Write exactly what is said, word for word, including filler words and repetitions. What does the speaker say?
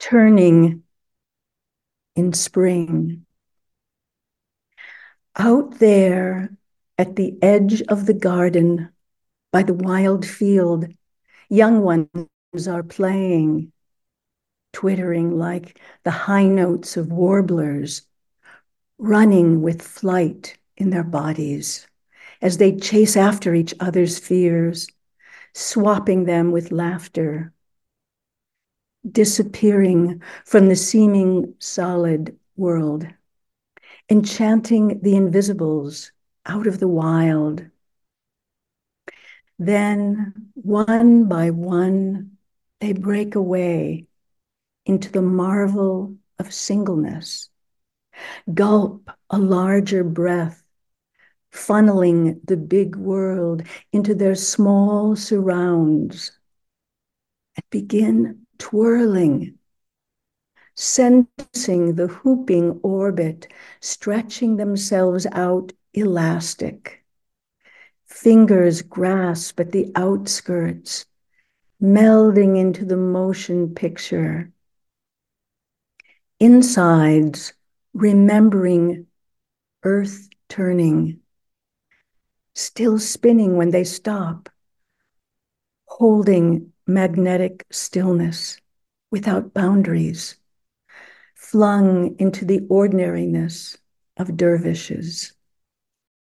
turning in spring. Out there at the edge of the garden, by the wild field, young ones are playing, twittering like the high notes of warblers, running with flight in their bodies as they chase after each other's fears, swapping them with laughter, disappearing from the seeming solid world, enchanting the invisibles out of the wild. Then, one by one, they break away into the marvel of singleness, gulp a larger breath, funneling the big world into their small surrounds, and begin twirling, sensing the hooping orbit, stretching themselves out elastic. Fingers grasp at the outskirts, melding into the motion picture. Insides, remembering earth turning, still spinning when they stop, holding magnetic stillness without boundaries, flung into the ordinariness of dervishes.